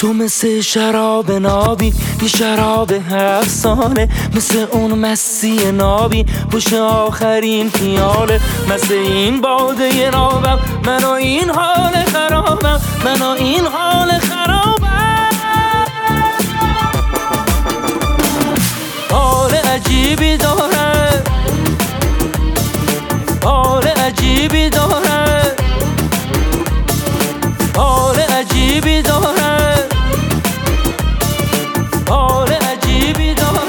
تو مثل شراب نابی، یه شراب 7 ساله، مثل اون مسی نابی پشت آخرین پیاله. مثل این باده نابم، من و این حال خرابم، من و این حال خرابم. حال عجیبی داره، حال عجیبی داره، حال عجیبی داره، حال عجیبی داره.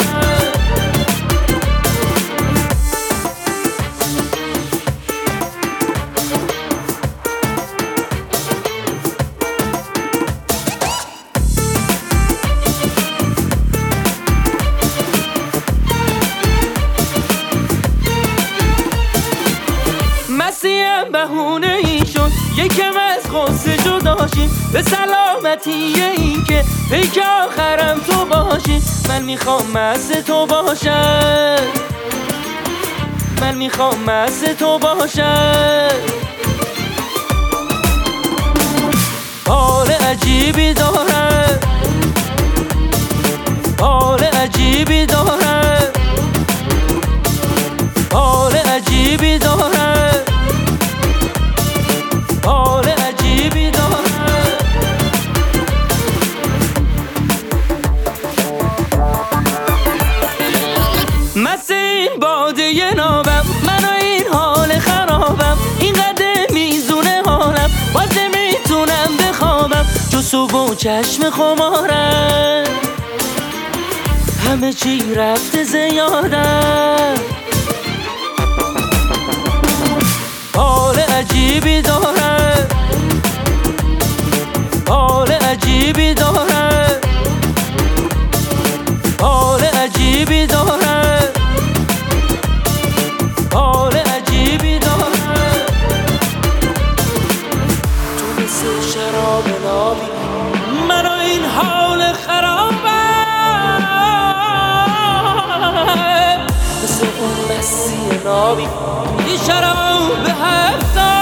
مسیحم بهونه ای شد یکم از غصه جداشیم، به سلامتی این که پیک آخرم تو باشی. من میخوام مست تو باشم، من میخوام مست تو باشم. حال عجیبی داره، حال عجیبی داره، حال عجیبی داره، حال عجیبی داره. مثل این باده نابم، من و این حال خرابم، اینقدر میزونه حالم باز نمیتونم بخوابم. جو صبح و چشم خمارم، همه چی رفته زیادم. حال عجیبی داره، حال عجیبی داره، حال عجیبی داره، حال عجیبی داره. تو مثل شراب نابی، من و این حال خرابم، مثل اون مسی نابی، یه شراب 7 ساله.